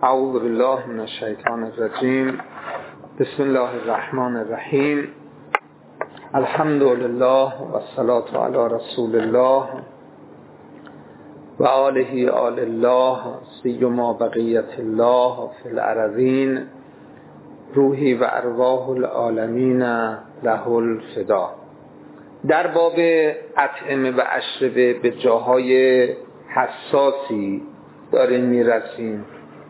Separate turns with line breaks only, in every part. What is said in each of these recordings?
اعوذ بالله من الشیطان الرجیم. بسم الله الرحمن الرحیم. الحمد لله و الصلاة علی رسول الله و آله آل الله سیما بقیت الله فی الارضین روحی و ارواح العالمین له الفدا. در باب اطعمه و اشربه به جاهای حساسی داریم میرسیم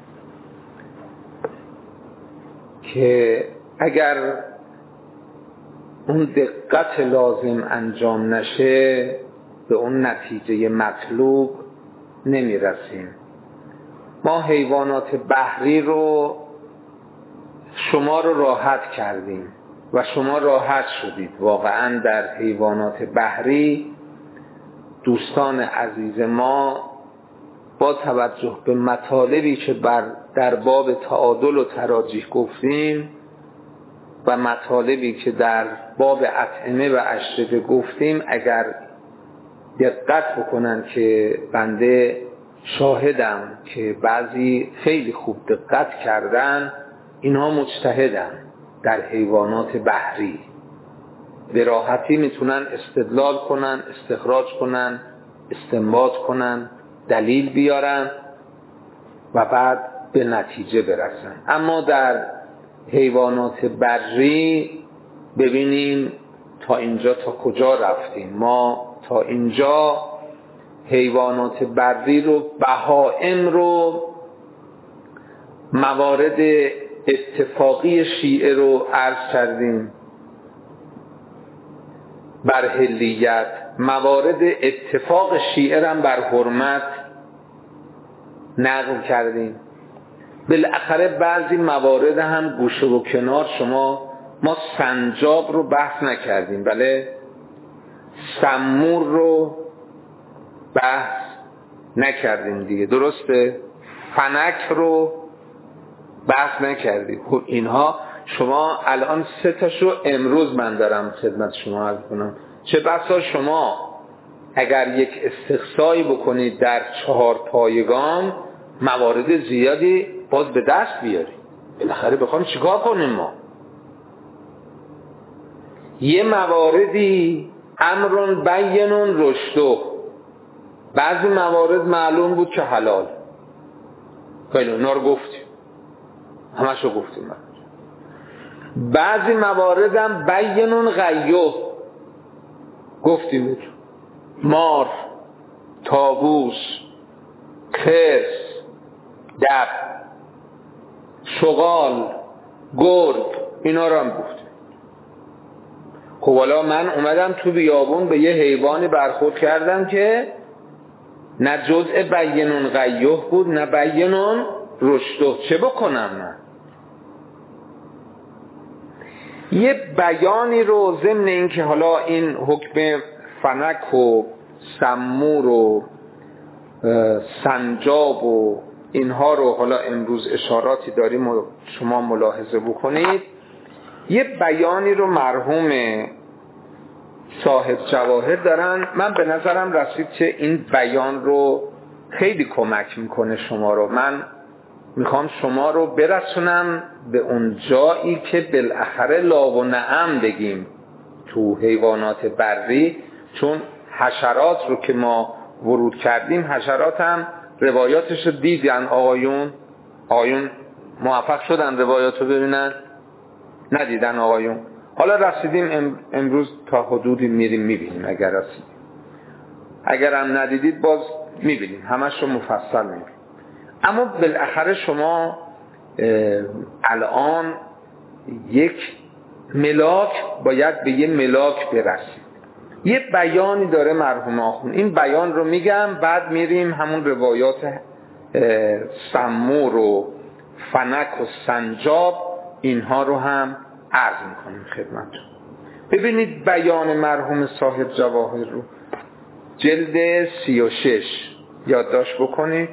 که اگر اون دقت لازم انجام نشه به اون نتیجه مطلوب نمیرسیم. ما حیوانات بحری رو شما رو راحت کردیم و شما راحت شدید. واقعا در حیوانات بحری دوستان عزیز ما با توجه به مطالبی که در باب تعادل و تراجیح گفتیم و مطالبی که در باب اطعمه و اشربه گفتیم، اگر دقت بکنن که بنده شاهدم که بعضی خیلی خوب دقت کردن، اینها مجتهدن در حیوانات بحری، به راحتی میتونن استدلال کنن، استخراج کنن، استنباط کنن، دلیل بیارن و بعد به نتیجه برسن. اما در حیوانات بری ببینیم تا اینجا تا کجا رفتیم. ما تا اینجا حیوانات بری رو، بهائم رو، موارد اتفاقی شیعه رو عرض کردیم بر حلیت، موارد اتفاق شیعه هم بر حرمت نقل کردیم. بالاخره بعضی موارد هم گوشه و کنار ما سنجاب رو بحث نکردیم، بله سمور رو بحث نکردیم دیگه، درسته؟ فنک رو بحث نکردیم. خب اینها شما الان 3 تاشو امروز من دارم خدمت شما عرض کنم، چه بسا شما اگر یک استقصایی بکنید در 4 پایگان موارد زیادی باز به دست بیارید. بالاخره بخوایم چیکار کنیم؟ ما یه مواردی امرون بینون رشدو، بعضی موارد معلوم بود که حلال، خیلی اونا رو گفتیم، همشو گفتیم. بعضی موارد هم بینون غیو گفتیم، مار، طاووس، خرس، دب، شغال، گرگ، اینا رو هم گفتیم. خب حالا من اومدم تو بیابون به یه حیوانی برخورد کردم که نه جزء بینون غیو بود نه بینون رشدو، چه بکنم من؟ یه بیانی رو ضمن این که حالا این حکم فنک و سمور و سنجاب و اینها رو حالا امروز اشاراتی داریم و شما ملاحظه بکنید، یه بیانی رو مرحوم صاحب جواهر دارن. من به نظرم رسید که این بیان رو خیلی کمک میکنه شما رو. من میخوام شما رو برسونم به اون جایی که بالاخره لا و نعم بگیم تو حیوانات بری، چون حشرات رو که ما ورود کردیم، حشرات هم روایاتش رو دیدن. آقایون موفق شدن روایات رو ببینن؟ ندیدن آقایون؟ حالا رسیدیم امروز تا حدودی میریم میبینیم، اگر رسیدیم، اگر هم ندیدید باز میبینیم، همش رو مفصل میبینیم. اما بالاخره شما الان یک ملاک باید به یه ملاک برسید. یه بیانی داره مرحوم آخون، این بیان رو میگم، بعد میریم همون روایات سمور و فنک و سنجاب اینها رو هم عرض میکنیم خدمتتون. ببینید بیان مرحوم صاحب جواهر رو، جلد 36 یادداشت بکنید،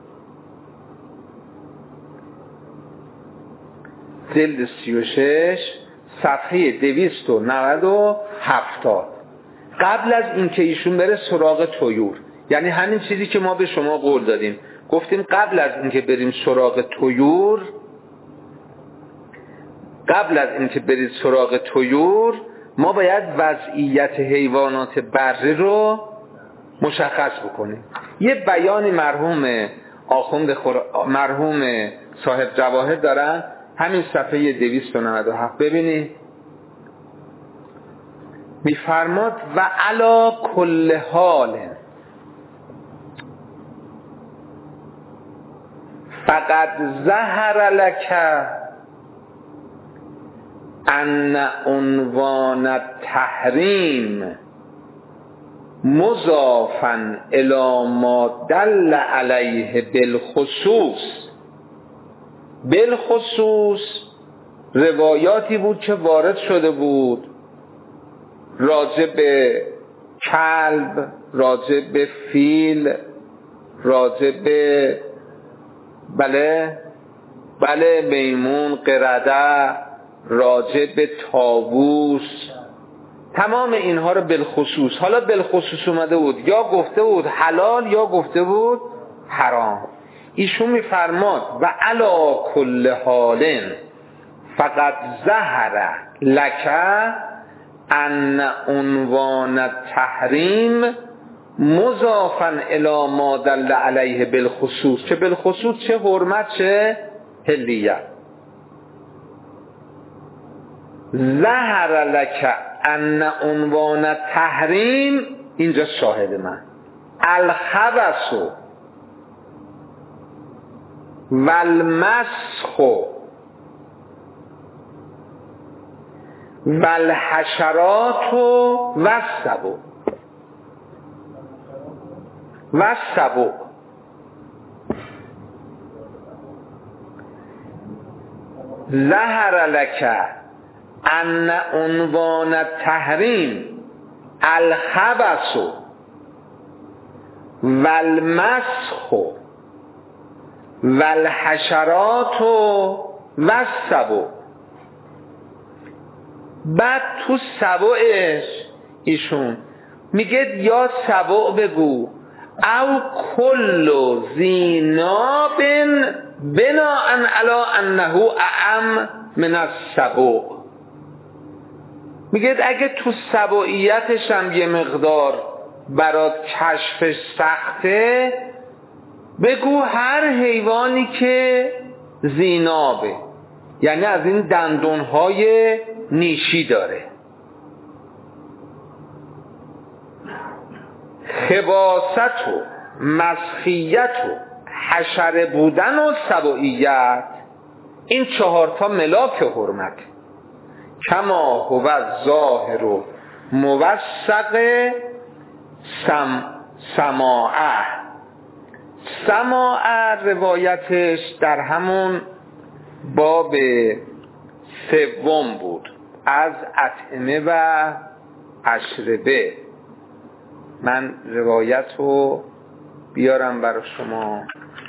جلد 36 صفحه 297. قبل از اینکه ایشون بره سراغ طیور، یعنی همین چیزی که ما به شما قول دادیم، گفتیم قبل از اینکه بریم سراغ طیور ما باید وضعیت حیوانات بری رو مشخص بکنیم. یه بیانی مرحوم صاحب جواهر دارن، همین صفحه 297 ببینید. میفرماد و علی کل حال فقد ظهر لک ان عنوان التحریم مضافا الی ما دل علیه بالخصوص روایاتی بود که وارد شده بود راجع به کلب، راجع به فیل، راجع به بله میمون، قرده، راجع به طاووس، تمام اینها رو بالخصوص. حالا بالخصوص اومده بود یا گفته بود حلال یا گفته بود حرام. ایشون میفرماد و علی کل حال فقط ظهر لک ان عنوان التحریم مضافا الی ما دل علیه بالخصوص، چه بالخصوص چه حرمت چه حلیت. ظهر لک ان عنوان التحریم، اینجا شاهد من، الخبث والمسخ والحشرات والسبع ظهر لک ان عنوان التحریم الخبث والمسخ والحشرات والسبع. بعد تو سبعش ایشون میگه یا سبع بگو او کل ذی ناب بناء علی انه اعم من السبع. میگه اگه تو سبعیتش هم یه مقدار برات کشفش سخته، بگو هر حیوانی که ذی نابه، یعنی از این دندونهای نیشی داره. خباست و مسخیت و حشره بودن و سبعیت، این 4 ملاک حرمت. کما هو ظاهر و موثق سماع روایتش در همون باب 3 بود از اطعمه و اشربه. من روایت رو بیارم برای شما.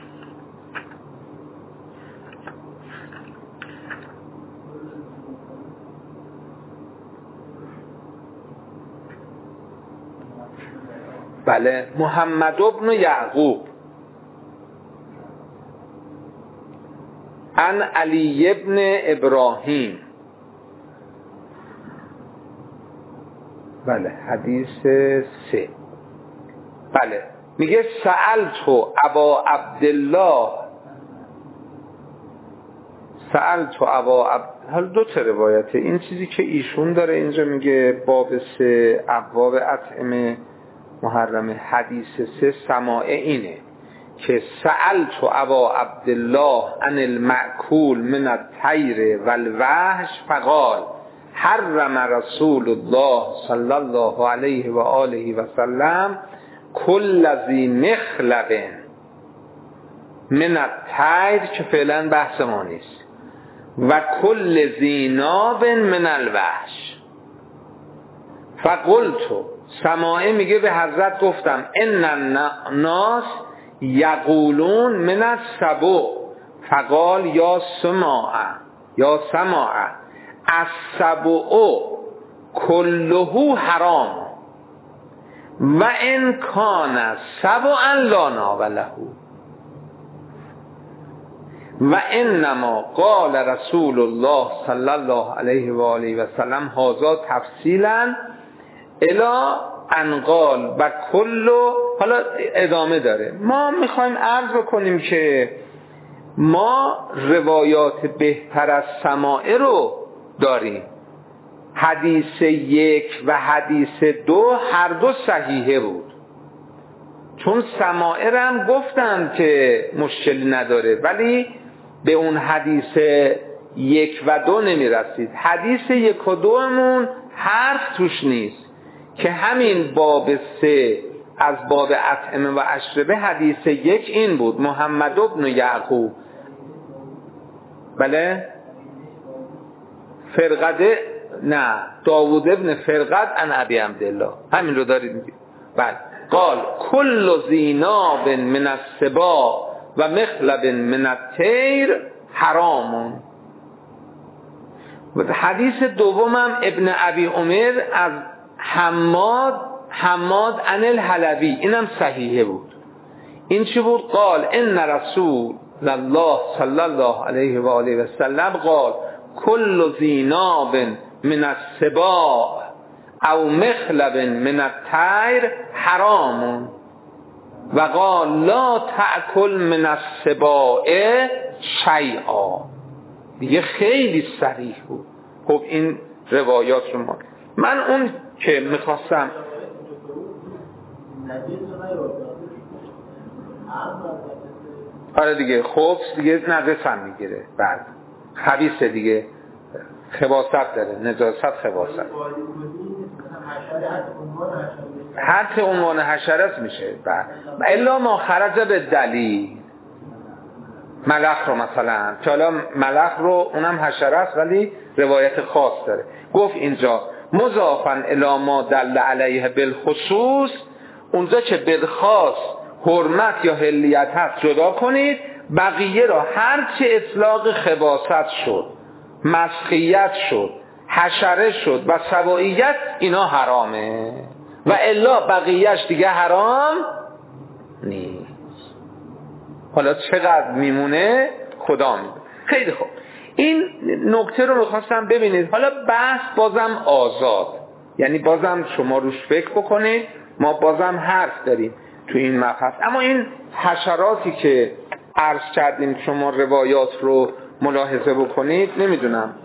بله، محمد بن یعقوب عن علی بن ابراهیم. بله، حدیث 3. بله، میگه سألت ابا عبدالله حالا 2 روایته. این چیزی که ایشون داره اینجا میگه باب 3 ابواب اطعمه محرم، حدیث 3 سماع اینه که سألت ابا عبدالله عن المأکول من الطیر والوحش فقال حرم رسول الله صلی الله علیه و آله و سلم کل ذی مخلب من الطیر، که فعلا بحث ما نیست، و کل ذی ناب من الوحش. فقلت، سماعه میگه به حضرت گفتم ان الناس یقولون من السبع، فقال یا سماعه السبع كله حرام و ان کان سبعا لا ناب له. و انما قال رسول الله صلی الله علیه و آله و سلم هذا تفصیلا الی ان قال و کلو. حالا ادامه داره. ما میخوایم عرض بکنیم که ما روایات بهتر از سماع رو داریم. حدیث 1 و حدیث 2 هر دو صحیحه بود، چون سماع هم گفتن که مشکلی نداره، ولی به اون حدیث 1 و 2 نمیرسید. حدیث 1 و 2 مون حرف توش نیست که همین باب 3 از باب اطعمه و اشربه حدیث 1 این بود: محمد ابن یعقوب، بله، فرقده، نه، داوود ابن فرقد عن ابی عبدالله، همین رو دارید میگید. بله. قال کل زیناب من السباع و مخلب من الطیر حرام. حدیث دومم ابن ابی عمر از حماد عن الحلبی، اینم صحیحه بود. این چی بود؟ قال ان رسول الله صلی الله علیه و آله و سلم قال کل زیناب من السباع او مخلب من الطیر حرام و قال لا تأکل من السباع شیئا. دیگه خیلی صریح بود. خب این روایات شما، من اون که میخواستم آره دیگه، خب دیگه نجس هم میگیره، بعد خبیثه دیگه، خباثت داره، نجاست خباثت، حتی عنوان حشرات میشه. بعد الا ما خرج به دلیل، ملخ رو مثلا، که حالا ملخ رو اونم حشره است ولی روایت خاص داره. گفت اینجا مضافن الی ما دل علیه بالخصوص، اونجا که بالخاص حرمت یا حلیت هست جدا کنید، بقیه را هرچه اطلاق خباثت شد، مسخیت شد، حشره شد و سباعیت، اینا حرامه و الا بقیهش دیگه حرام نیست. حالا چقدر میمونه خدا میدونه. خیلی خوب، این نکته رو میخواستم ببینید. حالا بحث بازم آزاد، یعنی بازم شما روش فکر بکنید، ما بازم حرف داریم تو این مبحث. اما این حشراتی که عرض کردیم شما روایات رو ملاحظه بکنید، نمیدونم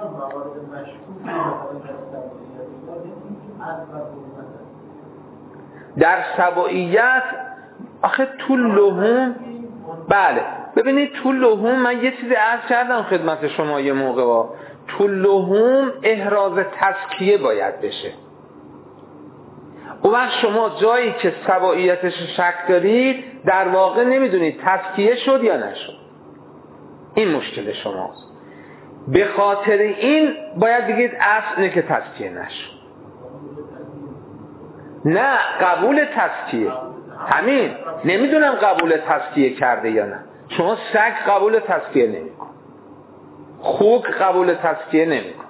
در سباعیت آخه تو لحوم، بله ببینید تو لحوم من یه چیزی عرض کردم خدمت شما یه موقع با تو لحوم احراز تزکیه باید بشه. اون وقت شما جایی که سباعیتش شک دارید در واقع نمیدونید تزکیه شد یا نشد. این مشکل شماست. به خاطر این باید بگید اصل اینه که تزکیه نشد. نه، قبول تزکیه، همین، نمیدونم قبول تزکیه کرده یا نه. شما سگ قبول تزکیه نمیکن، خوک قبول تزکیه نمیکن.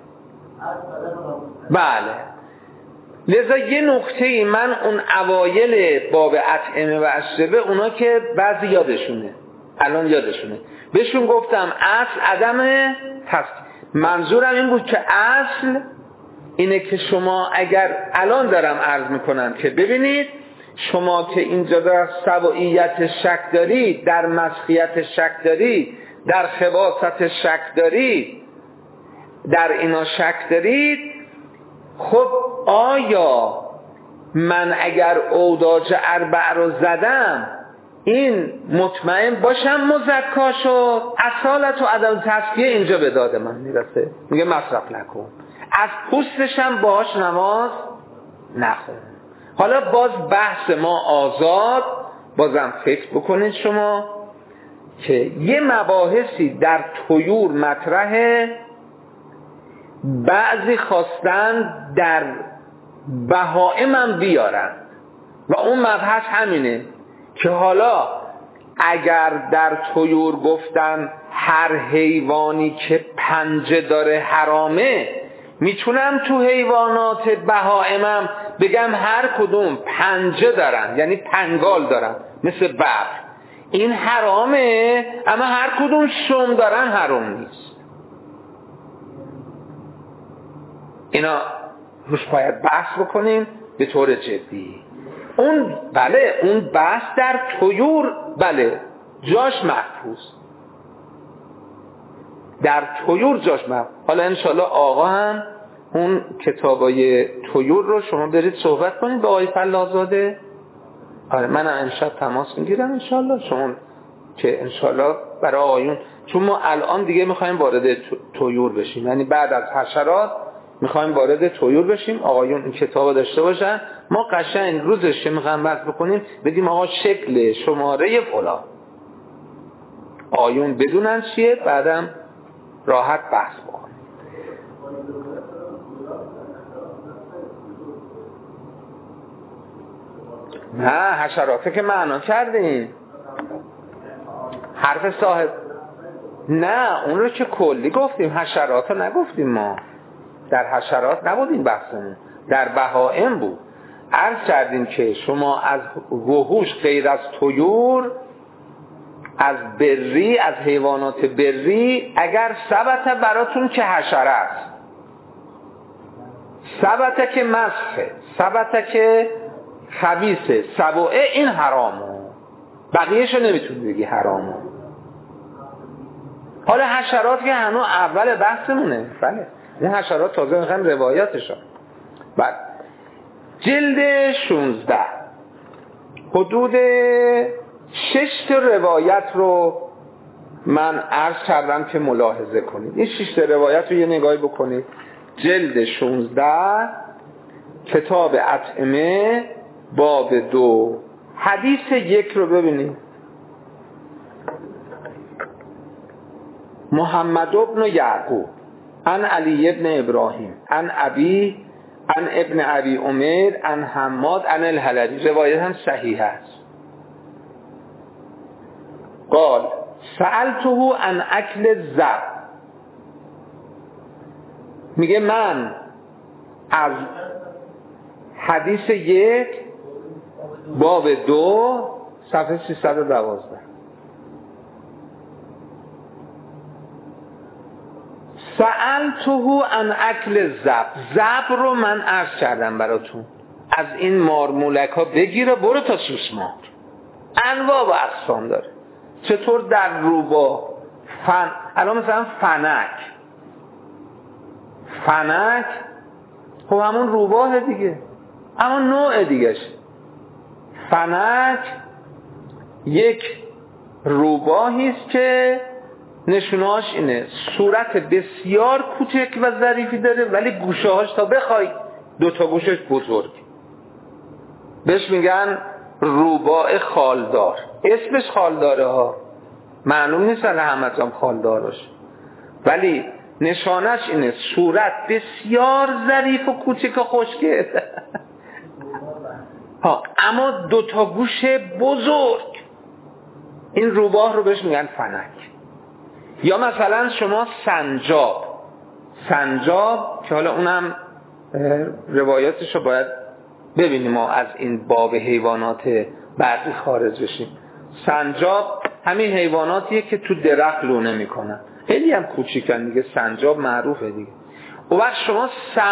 بله، لذا یه نکته من اون اوایل باب اطعمه و اشربه، اونا که بعضی یادشونه، الان یادشونه، بهشون گفتم اصل عدم تزکیه. منظورم این بود که اصل اینه که شما اگر الان دارم عرض میکنم که ببینید شما که اینجا در سباعیت شک دارید، در مسخیت شک دارید، در خباثت شک دارید، در اینا شک دارید، خب آیا من اگر اوداج اربع رو زدم این مطمئن باشم مزکا شد؟ اصالت و عدم تزکیه اینجا به داد من میرسه، میگه مصرف نکن، از پوستشم باهاش نماز نخون. حالا باز بحث ما آزاد، بازم فکر بکنید شما که یه مباحثی در طیور مطرحه، بعضی خواستن در بهائم هم بیارن و اون مبحث همینه که حالا اگر در طیور گفتن هر حیوانی که پنجه داره حرامه، میتونم تو حیوانات بهائمم بگم هر کدوم پنجه دارن، یعنی پنگال دارن، مثل ببر، این حرامه، اما هر کدوم شوم دارن حرام نیست. اینا روش باید بحث بکنیم به طور جدی. اون بحث در طیور جاش محفوظ، در طیور جاش محفوظ. حالا انشالله آقا هم اون کتابای طیور رو شما برید صحبت کنید با آقای فلاح‌زاده. آره منم امشب تماس میگیرم انشالله، شما که انشالله برای آقایون، چون ما الان دیگه میخوایم وارد طیور بشیم، یعنی بعد از حشرات میخوایم وارد طیور بشیم. آقایون این کتابو داشته باشن، ما قشنگ روزش میخوایم بحث بکنیم، بگیم آقا شکل شماره فلان، آقایون بدونن چیه، بعدم راحت بحث بکنیم. نه حشراته که معنا کردیم، حرف صاحب نه اون رو که کلی گفتیم، حشرات رو نگفتیم. ما در حشرات نبودیم بحثمون، در بهائم بود. عرض کردیم که شما از وحوش غیر از طیور، از بری، از حیوانات بری، اگر ثبت براتون که حشره است، ثبت که مسخه، ثبت که خبیثه، سبوعه، این حرامه، بقیهشو نمیتونی بگی حرامه. حالا حشرات که هنوز اول بحثمونه، بله این حشرات تازه میخوایم روایاتشون. بله جلد 16 حدود 6 روایت رو من عرض کردم که ملاحظه کنید. این 6 روایت رو یه نگاهی بکنید. جلد 16 کتاب اطعمه باب 2 حدیث 1 رو ببینید. محمد ابن یعقوب عن علی ابن ابراهیم عن ابی عن ابن ابی عمر عن حماد عن الحلبی، روایت هم صحیح است. قال سألته عن اکل الذب، میگه من از حدیث 1 باب 2 صفحه 312 سألته عن اکل الذب، ذب رو من عرض کردم براتون، از این مارمولک ها بگیره برو تا سوسمار، انواع و اقسام داره. چطور در روباه الان مثلا فنک خب همون روباه دیگه، اما نوع دیگهش. فنک یک روباهیست که نشونهاش اینه صورت بسیار کوچک و ظریفی داره، ولی گوشه هاش تا بخوای 2 گوشش بزرگ، بهش میگن روباه خالدار. اسمش خالداره ها، معلوم نیست همه هم خالدار باشه، ولی نشانش اینه صورت بسیار ظریف و کوچک و خوشگل ها، اما 2 گوش بزرگ. این روباه رو بهش میگن فنک. یا مثلا شما سنجاب که حالا اونم روایاتش رو باید ببینیم، ما از این باب حیوانات برقی خارج بشیم. سنجاب همین حیواناتیه که تو درخت لونه میکنن، خیلی هم کوچیکن دیگه، سنجاب معروفه دیگه. و وقت شما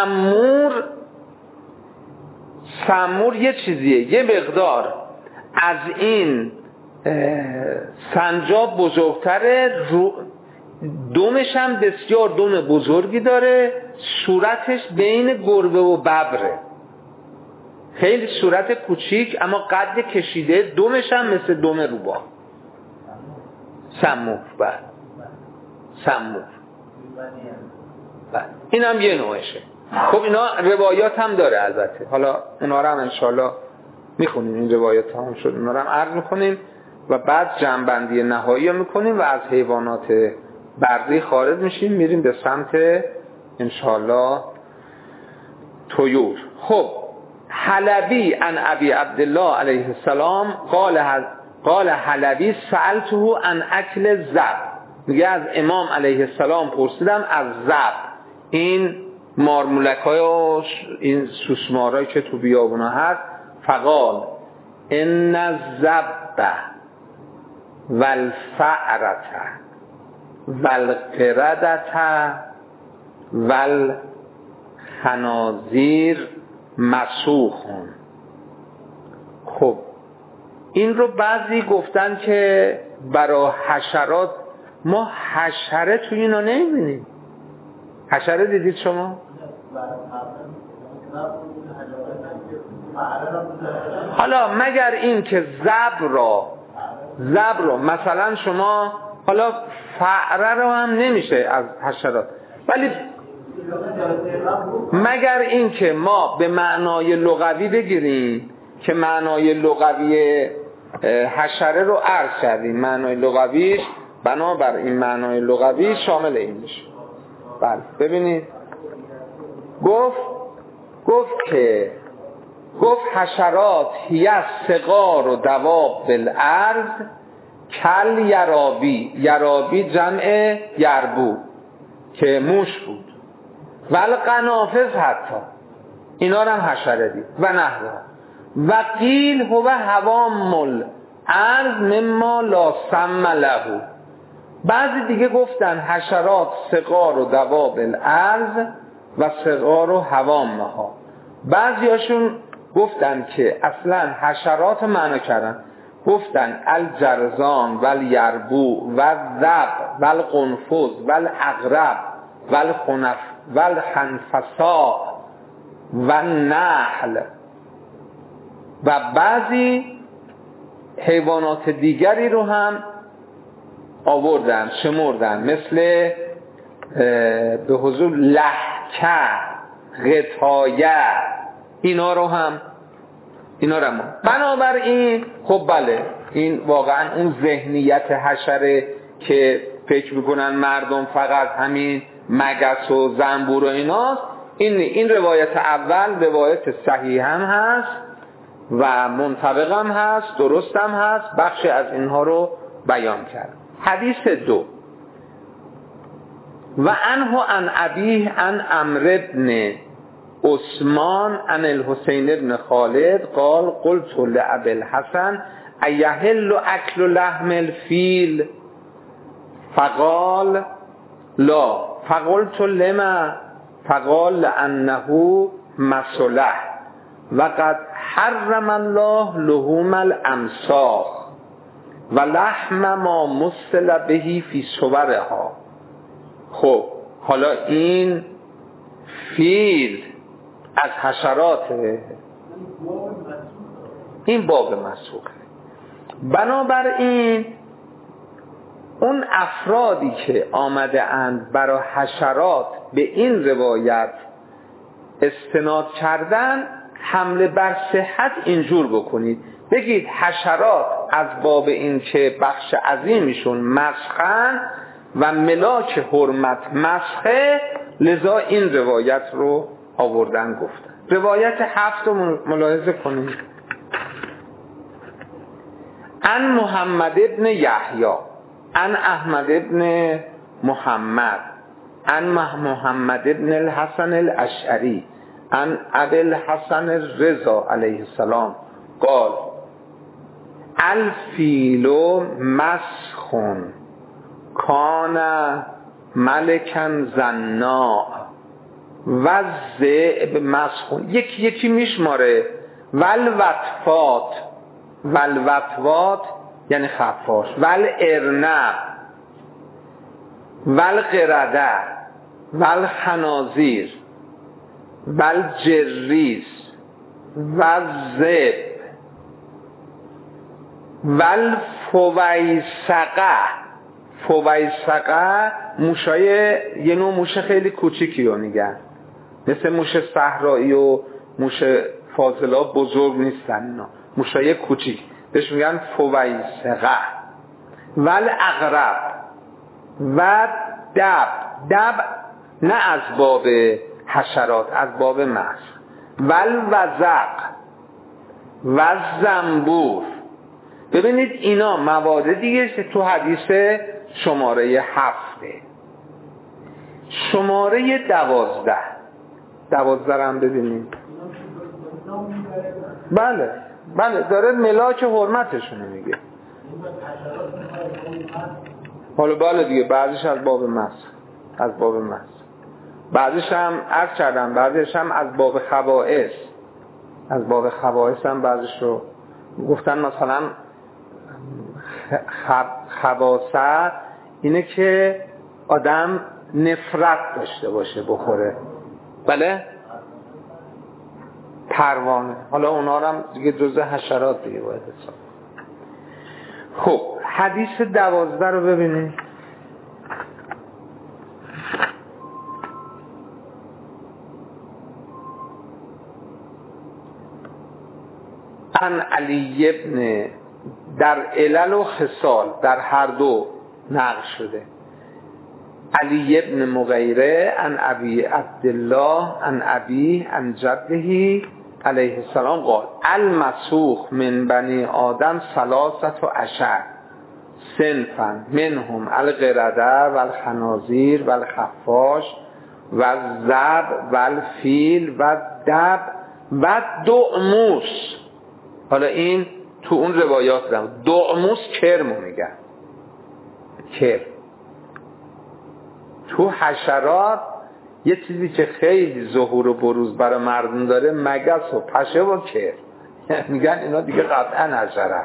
سمور یه چیزیه، یه مقدار از این سنجاب بزرگتره، دومش هم بسیار دوم بزرگی داره، صورتش بین گربه و ببره، خیلی صورت کوچیک اما قد کشیده، دومش هم مثل دوم روباه. سمور این هم یه نوعشه. خب اینا روایات هم داره البته، حالا اونا رو هم انشالله میخونیم، این روایات هم شد اونا رو هم عرض میکنیم و بعد جمع‌بندی نهایی رو میکنیم و از حیوانات برقی خارج میشیم، میریم به سمت انشالله طیور. خب حلبی عن ابی عبدالله علیه السلام قال حلبی سألته عن اکل الذب، میگه از امام علیه السلام پرسیدم از ذب، این مارمولک‌های و این سوسمارایی که تو بیابونا هست. فقال ان الذب والفأرة والقردة والخنازیر مسوخون. خب این رو بعضی گفتن که برای حشرات، ما حشره توی اینا نمیبینیم. حشره دیدید شما؟ حالا مگر این که زبر رو مثلا شما، حالا فأره رو هم نمیشه از حشرات، ولی مگر این که ما به معنای لغوی بگیریم که معنای لغوی حشره رو عرض کردیم، معنای لغویش بنابر این معنای لغوی شامل این میشه. بله ببینید گفت حشرات هی صغار و دواب بالارض کل یرابی جمع یربو که موش بود، والقنافذ حتی اینا رو هم حشره دید و نحوه. و قیل هو هوام الارض مما لا سم له. بعضی دیگه گفتن حشرات صغار و دواب الارض و صغار و هوامها. بعضی هاشون گفتن که اصلا حشرات معنا کردن، گفتن الجرذان والیربو والذب والقنفذ والعقرب والخنفساء والنحل. و بعضی حیوانات دیگری رو هم آوردن، شمردن، مثل به حضور لهکه، غطایه، اینا رو هم بنابراین خب بله، این واقعا اون ذهنیت حشره که فکر میکنن مردم فقط همین مگس و زنبور و ایناست. این روایت اول روایت صحیح هم هست و منطبق هم هست، درست هم هست، بخش از اینها رو بیان کرد. حدیث 2 و عنه عن ابیه عن عمرو بن عثمان عن الحسین بن خالد قال قلت لأبي الحسن ایحل اکل لحم الفیل فقال لا فقلت لما فقال لأنه مسلح وقد حرم الله لحوم الامساخ و لحم ما مسل بهی فی صورها. خب حالا این فیل از حشراته، این باب مسوخه. بنابراین اون افرادی که آمده اند برای حشرات به این روایت استناد کردن، حمله بر صحت اینجور بکنید، بگید حشرات از باب این که بخش عظیمیشون مسخن و ملاک حرمت مسخه، لذا این روایت رو آوردن گفتن. روایت 7 رو ملاحظه کنید. عن محمد ابن یحیی عن احمد ابن محمد عن محمد ابن الحسن الاشعری عن ابی الحسن الرضا علیه السلام قال الفیل مسخن کان ملکا زنا و ذئب مسخن. یکی میشماره. والوطوات یعنی خفاش، والارنب والقرده والخنازیر والجریس والذئب والفویسقه موشای یه نوع موش خیلی کوچیکی رو میگن، مثل موش صحرایی و موش فاضلا بزرگ نیستن، اینا موشای کوچیک بهش میگن فویسقه. والعقرب و دب نه از باب حشرات، از باب مسخ. والوزق و زنبور. ببینید اینا مواردیه که تو حدیث شماره 7. شماره 12 هم ببینید. بله داره ملاک حرمتشونو میگه. حالا بالا دیگه بعضیش از باب مسخ، از باب مسخ، بعضیش هم عرض کردم بعضیش هم از باب خبائث، از باب خبائث هم بعضیش رو گفتن. مثلا خباثت اینه که آدم نفرت داشته باشه بخوره. بله پروانه، حالا اونا هم دیگه جزء حشرات دیگه باید حساب. خب حدیث 12 رو ببینید. عن علی ابن، در علل و خصال در هر دو نقل شده، علی ابن مغیره عن ابی عبدالله عن ابی عن جده علیه السلام قال المسوخ من بنی آدم 13 صنفا منهم القرده والخنازیر والخفاش والذئب والفیل والدب والدعموس. حالا این تو اون روایات دارم، دعموس کرمو میگن، کرم. تو حشرات یه چیزی که خیلی ظهور و بروز برای مردم داره مگس و پشه و کرم، میگن اینا دیگه قطعا حشره.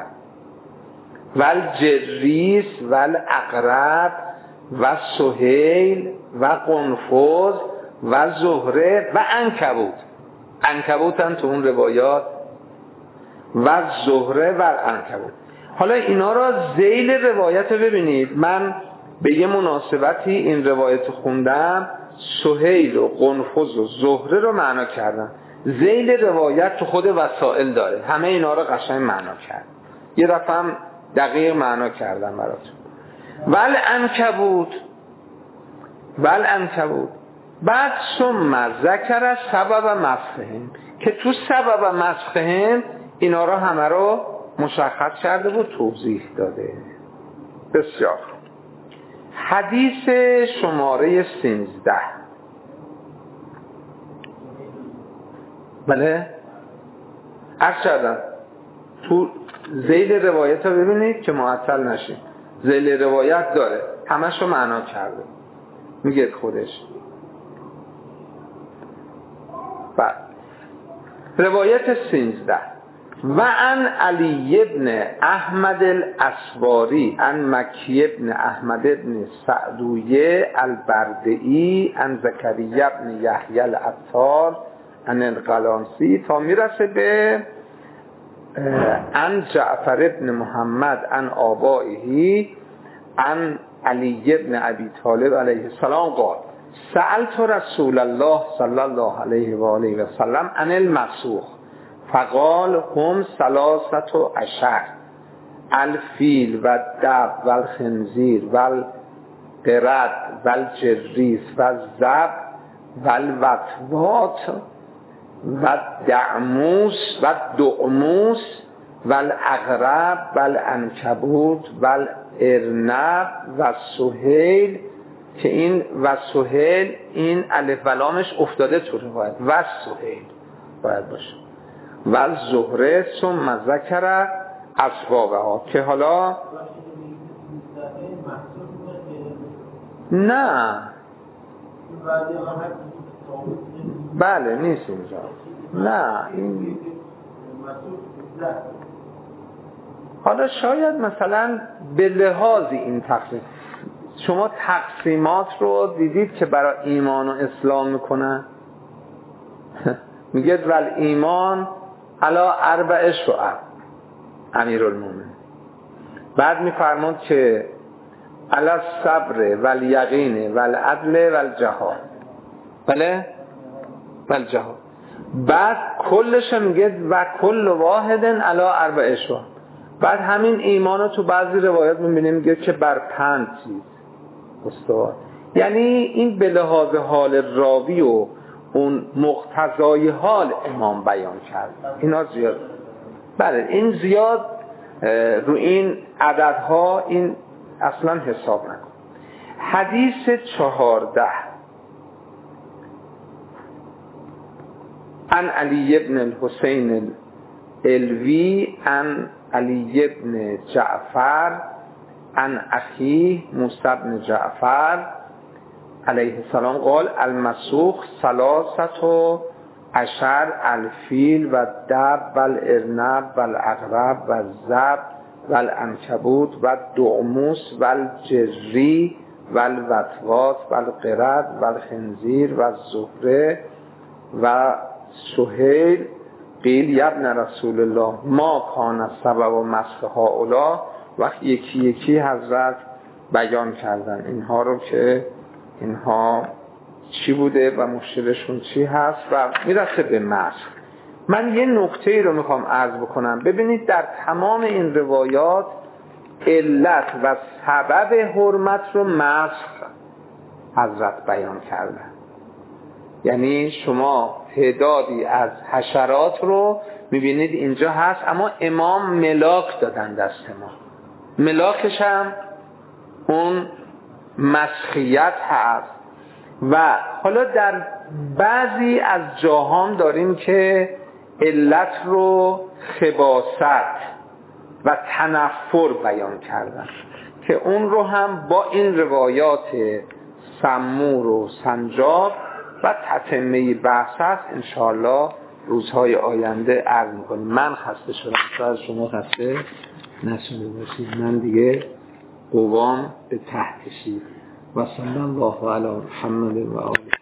والجریس والعقرب و سهیل و قنفذ و زهره و عنکبوت. عنکبوت هم تو اون روایات و زهره و عنکبوت. حالا اینا را ذیل روایت ببینید، من به یه مناسبتی این روایت خوندم، سهیل و قنفذ و زهره رو معنا کردم. ذیل روایت تو خود وسائل داره، همه اینا رو قشنگ معنا کرد، یه دفعه هم دقیق معنا کردم براتون. والعنکبوت بعد ثم ذکر سبب مسخهم، که تو سبب مسخهم اینا رو همه رو مشخص کرده و توضیح داده. بسیار. حدیث شماره 13. بله عرض کردم تو ذیل روایت رو ببینید که معطل نشید. ذیل روایت داره، همش رو معنا کرده، میگه خودش. بعد روایت 13 و عن علی ابن احمد الاسواری عن مکی ابن احمد ابن سعدویه البردئی عن زکریا ابن یحیی العطار عن القلانسی تا میرسه به عن جعفر ابن محمد عن آبائه عن علی ابن ابی طالب علیه السلام قال سألت رسول الله صلی الله علیه و آله و سلم عن المسوخ فقال هم 13 الفیل و الدب و الخنزیر و القرد و الجریس و الذئب و الوطواط و الدعموس و الدعموس و العقرب و العنکبوت و الارنب و السهیل، که این و سهیل این الف و لامش افتاده تو روایت، و سهیل باید باشه، و زهره ثم ذکر اسبابها، که حالا نه بله نیست اینجا، نه این حالا شاید مثلا به لحاظ این تقسیم، شما تقسیمات رو دیدید که برای ایمان و اسلام میکنن، میگه ول ایمان علا 4 شعب امیرالمومنین، بعد میفرماد که علا الصبر و الیقین و العدل و الجهاد، بله و الجهاد، بعد کلش میگه و کل واحد علا 4 شعب. بعد همین ایمان رو تو بعضی روایات میبینیم میگه که بر 5 چیز استوار، یعنی این به لحاظ حال راوی و اون مقتضای حال امام بیان کرد. اینا زیاد، بله این زیاد رو این عددها این اصلا حساب نکن. حدیث 14 عن علی ابن الحسین الوی عن علی ابن جعفر عن اخیه موسی بن جعفر علیه السلام قال المسوخ 13 الفیل و الدب و الارنب و العقرب و الذئب و العنکبوت و الدعموس و الجری و الوطواط و القرد و الخنزیر و الزهره و سهیل. قیل یبن رسول الله ما کان سبب و مسخ هؤلاء. وقتی یکی یکی حضرت بیان کردن اینها رو که اینها چی بوده و مشکلشون چی هست و میرسه به مسخ. من یه نکته رو میخوام عرض بکنم. ببینید در تمام این روایات علت و سبب حرمت رو مسخ حضرت بیان کردن. یعنی شما تعدادی از حشرات رو میبینید اینجا هست، اما امام ملاک دادن دست ما. ملاکش هم اون مسخیت هست. و حالا در بعضی از جاهام داریم که علت رو خباثت و تنفر بیان کردن که اون رو هم با این روایات سمور و سنجاب و تتمه بحث هست انشاءالله روزهای آینده عرض میکنیم. من خسته شدم، شاید شما خسته نشده باشید. من دیگه قوام به ته کشید. و صلی الله علی محمد و آله.